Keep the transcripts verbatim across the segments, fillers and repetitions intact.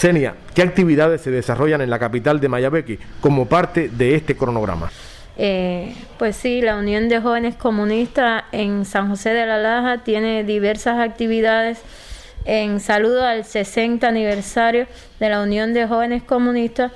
Senia, ¿qué actividades se desarrollan en la capital de Mayabeque como parte de este cronograma? Eh, pues sí, la Unión de Jóvenes Comunistas en San José de la Laja tiene diversas actividades en saludo al sesenta aniversario de la Unión de Jóvenes Comunistas,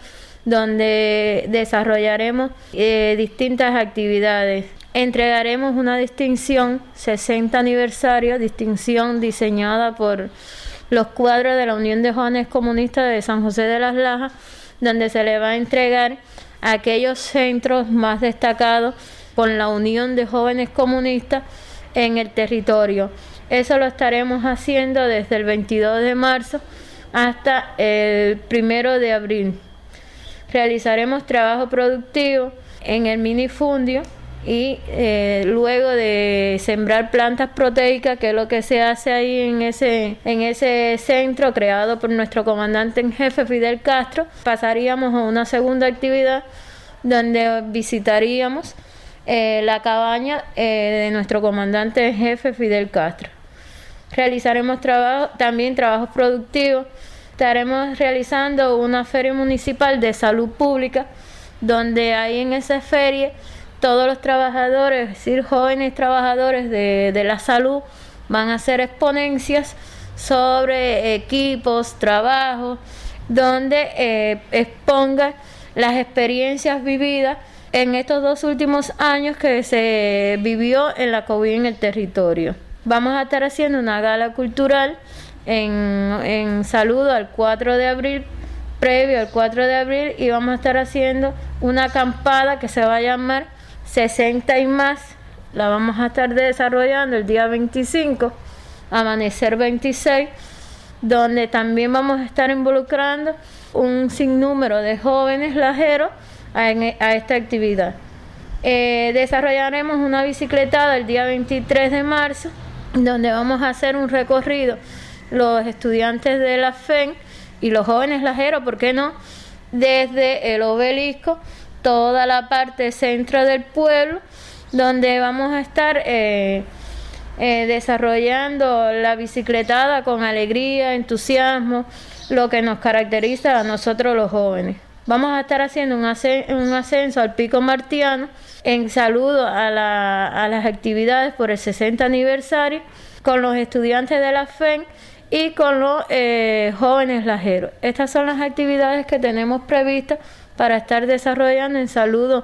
donde desarrollaremos eh, distintas actividades. Entregaremos una distinción, sesenta aniversario, distinción diseñada por los cuadros de la Unión de Jóvenes Comunistas de San José de las Lajas, donde se le va a entregar a aquellos centros más destacados con la Unión de Jóvenes Comunistas en el territorio. Eso lo estaremos haciendo desde el veintidós de marzo hasta el primero de abril. Realizaremos trabajo productivo en el minifundio y eh, luego de sembrar plantas proteicas, que es lo que se hace ahí en ese, en ese centro creado por nuestro comandante en jefe Fidel Castro, pasaríamos a una segunda actividad donde visitaríamos eh, la cabaña eh, de nuestro comandante en jefe Fidel Castro. Realizaremos trabajo, también trabajos productivos. Estaremos realizando una feria municipal de salud pública, donde ahí en esa feria todos los trabajadores, es decir, jóvenes trabajadores de, de la salud, van a hacer exponencias sobre equipos, trabajos, donde eh, expongan las experiencias vividas en estos dos últimos años que se vivió en la COVID en el territorio. Vamos a estar haciendo una gala cultural en, en saludo al cuatro de abril, previo al cuatro de abril, y vamos a estar haciendo una acampada que se va a llamar sesenta y más. La vamos a estar desarrollando el día veinticinco, amanecer veintiséis, donde también vamos a estar involucrando un sinnúmero de jóvenes lajeros a, a esta actividad. Eh, desarrollaremos una bicicletada el día veintitrés de marzo, donde vamos a hacer un recorrido los estudiantes de la F E N y los jóvenes lajeros, ¿por qué no?, desde el obelisco, toda la parte centro del pueblo, donde vamos a estar eh, eh, desarrollando la bicicletada con alegría, entusiasmo, lo que nos caracteriza a nosotros los jóvenes. Vamos a estar haciendo un, ascenso, un ascenso al Pico Martiano en saludo a, la, a las actividades por el sesenta aniversario con los estudiantes de la F E N y con los eh, jóvenes lajeros. Estas son las actividades que tenemos previstas para estar desarrollando en saludo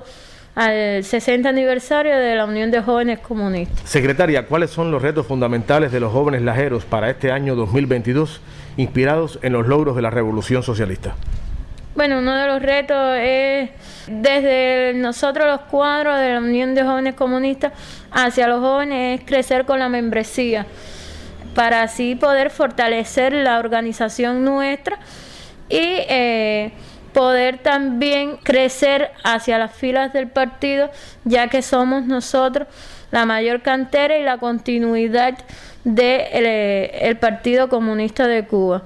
al sesenta aniversario de la Unión de Jóvenes Comunistas. Secretaria, ¿cuáles son los retos fundamentales de los jóvenes lajeros para este año dos mil veintidós, inspirados en los logros de la Revolución Socialista? Bueno, uno de los retos es, desde nosotros los cuadros de la Unión de Jóvenes Comunistas hacia los jóvenes, es crecer con la membresía, para así poder fortalecer la organización nuestra y eh, poder también crecer hacia las filas del partido, ya que somos nosotros la mayor cantera y la continuidad del de el Partido Comunista de Cuba.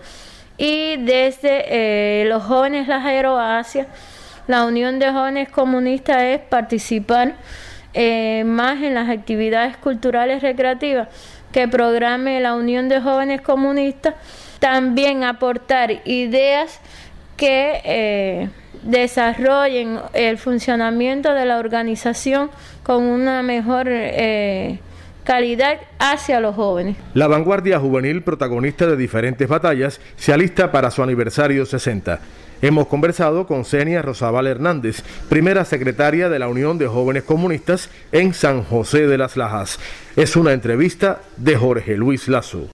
Y desde eh, los jóvenes lajeros hacia la Unión de Jóvenes Comunistas es participar eh, más en las actividades culturales recreativas que programe la Unión de Jóvenes Comunistas, también aportar ideas que eh, desarrollen el funcionamiento de la organización con una mejor eh, calidad hacia los jóvenes. La vanguardia juvenil, protagonista de diferentes batallas, se alista para su aniversario sesenta. Hemos conversado con Senia Rosabal Hernández, primera secretaria de la Unión de Jóvenes Comunistas en San José de las Lajas. Es una entrevista de Jorge Luis Lazo.